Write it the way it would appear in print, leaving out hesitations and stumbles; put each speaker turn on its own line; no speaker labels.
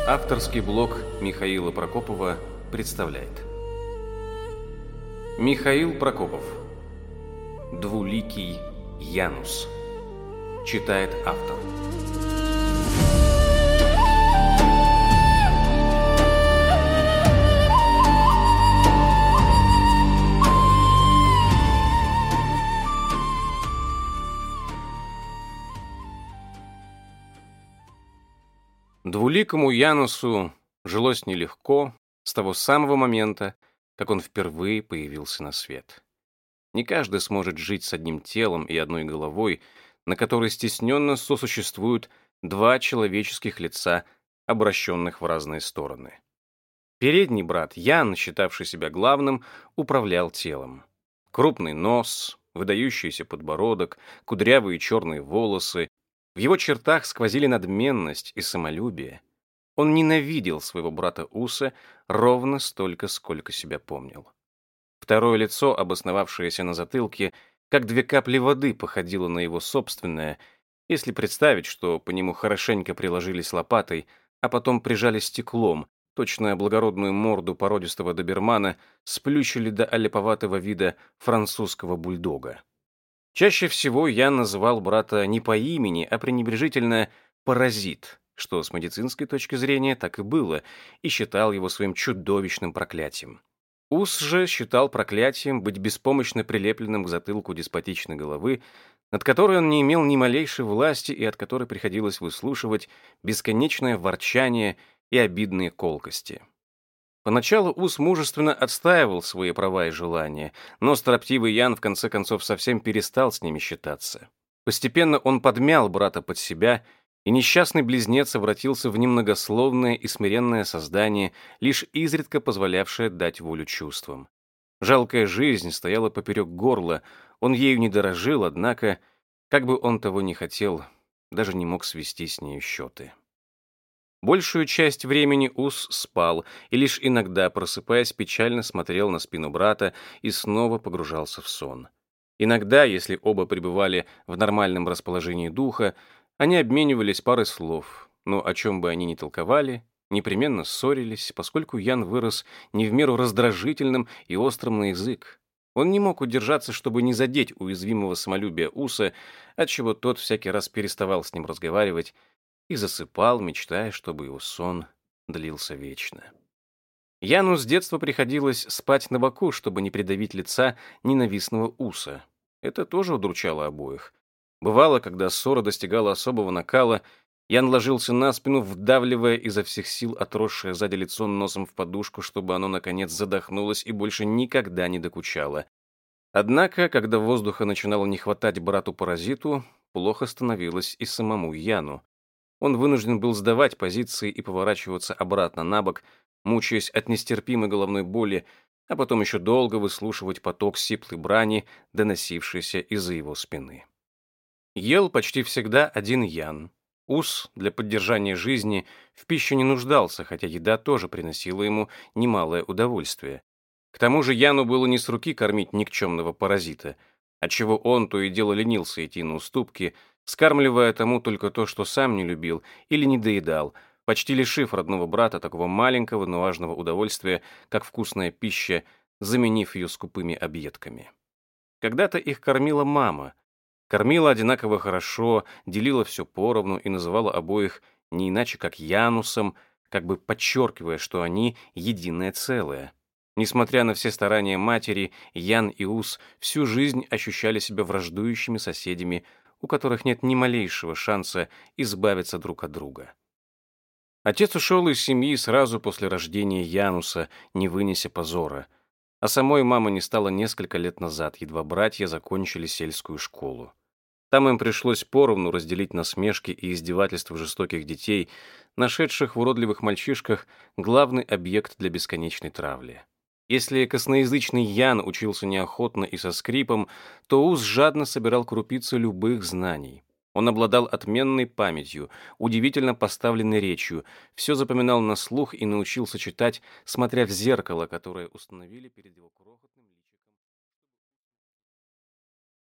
Авторский блог Михаила Прокопова представляет. Михаил Прокопов. Двуликий Янус. Читает автор. Двуликому Янусу жилось нелегко с того самого момента, как он впервые появился на свет. Не каждый сможет жить с одним телом и одной головой, на которой стесненно сосуществуют два человеческих лица, обращенных в разные стороны. Передний брат Ян, считавший себя главным, управлял телом. Крупный нос, выдающийся подбородок, кудрявые черные волосы. В его чертах сквозили надменность и самолюбие. Он ненавидел своего брата Уса ровно столько, сколько себя помнил. Второе лицо, обосновавшееся на затылке, как две капли воды, походило на его собственное, если представить, что по нему хорошенько приложились лопатой, а потом прижали стеклом, точно благородную морду породистого добермана сплющили до аляповатого вида французского бульдога. Чаще всего я называл брата не по имени, а пренебрежительно «паразит», что с медицинской точки зрения так и было, и считал его своим чудовищным проклятием. Ус же считал проклятием быть беспомощно прилепленным к затылку деспотичной головы, над которой он не имел ни малейшей власти и от которой приходилось выслушивать бесконечное ворчание и обидные колкости. Поначалу Ус мужественно отстаивал свои права и желания, но строптивый Ян в конце концов совсем перестал с ними считаться. Постепенно он подмял брата под себя, и несчастный близнец обратился в немногословное и смиренное создание, лишь изредка позволявшее дать волю чувствам. Жалкая жизнь стояла поперек горла, он ею не дорожил, однако, как бы он того ни хотел, даже не мог свести с нею счеты. Большую часть времени Ус спал и лишь иногда, просыпаясь, печально смотрел на спину брата и снова погружался в сон. Иногда, если оба пребывали в нормальном расположении духа, они обменивались парой слов, но о чем бы они ни толковали, непременно ссорились, поскольку Ян вырос не в меру раздражительным и острым на язык. Он не мог удержаться, чтобы не задеть уязвимого самолюбия Уса, отчего тот всякий раз переставал с ним разговаривать, и засыпал, мечтая, чтобы его сон длился вечно. Яну с детства приходилось спать на боку, чтобы не придавить лица ненавистного Уса. Это тоже удручало обоих. Бывало, когда ссора достигала особого накала, Ян ложился на спину, вдавливая изо всех сил отросшее сзади лицо носом в подушку, чтобы оно, наконец, задохнулось и больше никогда не докучало. Однако, когда воздуха начинало не хватать брату-паразиту, плохо становилось и самому Яну. Он вынужден был сдавать позиции и поворачиваться обратно на бок, мучаясь от нестерпимой головной боли, а потом еще долго выслушивать поток сиплой брани, доносившийся из-за его спины. Ел почти всегда один Ян. Ус для поддержания жизни в пищу не нуждался, хотя еда тоже приносила ему немалое удовольствие. К тому же Яну было не с руки кормить никчемного паразита, отчего он то и дело ленился идти на уступки, скармливая тому только то, что сам не любил или не доедал, почти лишив родного брата такого маленького, но важного удовольствия, как вкусная пища, заменив ее скупыми объедками. Когда-то их кормила мама. Кормила одинаково хорошо, делила все поровну и называла обоих не иначе как Янусом, как бы подчеркивая, что они единое целое. Несмотря на все старания матери, Ян и Ус всю жизнь ощущали себя враждующими соседями, у которых нет ни малейшего шанса избавиться друг от друга. Отец ушел из семьи сразу после рождения Януса, не вынеся позора. А самой мамы не стало несколько лет назад, едва братья закончили сельскую школу. Там им пришлось поровну разделить насмешки и издевательства жестоких детей, нашедших в уродливых мальчишках главный объект для бесконечной травли. Если косноязычный Ян учился неохотно и со скрипом, то Ус жадно собирал крупицы любых знаний. Он обладал отменной памятью, удивительно поставленной речью, все запоминал на слух и научился читать, смотря в зеркало, которое установили перед его крохотным...